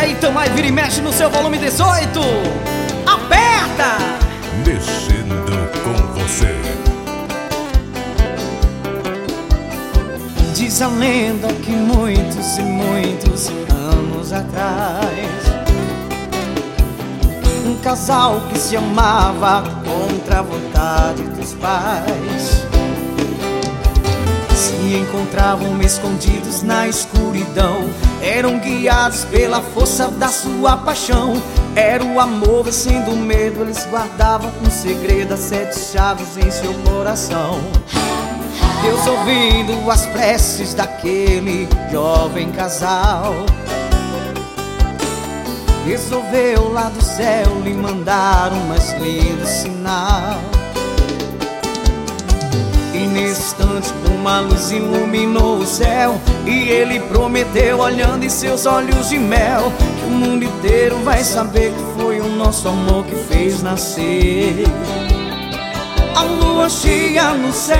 aí, Tamai, vira e mexe no seu volume 18. Aperta! Mexendo com você. Diz a lenda que muitos e muitos anos atrás, um casal que se amava contra a vontade dos pais se encontravam escondidos na escuridão. Eram guiados pela força da sua paixão. Era o amor vencendo o medo. Eles guardavam um segredo, as 7 chaves em seu coração. Deus, ouvindo as preces daquele jovem casal, resolveu lá do céu lhe mandar um mais lindo sinal. E nesse instante uma luz iluminou o céu, e ele prometeu, olhando em seus olhos de mel, que o mundo inteiro vai saber que foi o nosso amor que fez nascer a lua cheia no céu,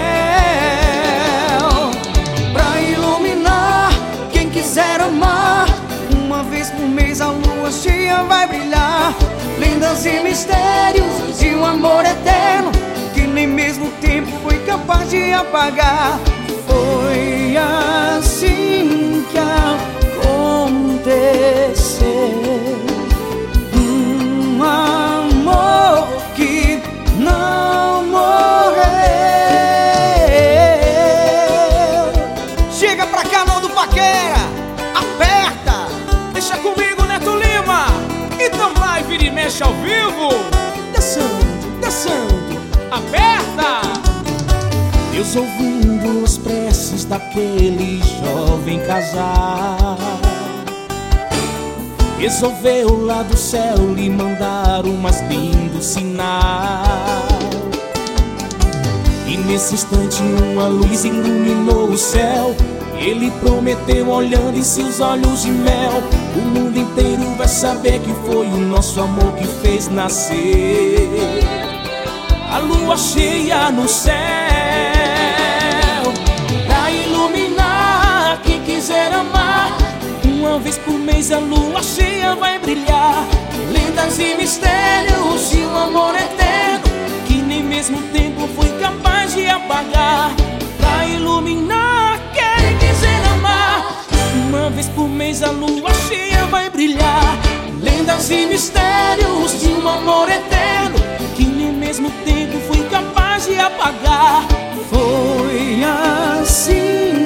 pra iluminar quem quiser amar. Uma vez por mês a lua cheia vai brilhar. Lendas e mistérios de um amor eterno que nem mesmo o tempo foi capaz de apagar. Foi assim que aconteceu, um amor que não morreu. Chega pra cá, não do paquera. Aperta, deixa comigo, Neto Lima. E Tamai, vira e mexe ao vivo. Dançando, dançando. Aperta! Deus, ouvindo as preces daquele jovem casal, resolveu lá do céu lhe mandar o mais lindo sinal. E nesse instante uma luz iluminou o céu. Ele prometeu, olhando em seus olhos de mel, o mundo inteiro vai saber que foi o nosso amor que fez nascer a lua cheia no céu, pra iluminar quem quiser amar. Uma vez por mês a lua cheia vai brilhar. Lendas e mistérios de um amor eterno que nem mesmo o tempo foi capaz de apagar. Pra iluminar quem quiser amar. Uma vez por mês a lua cheia vai brilhar. Lendas e mistérios de um amor eterno que nem mesmo o tempo foi capaz de apagar. Foi assim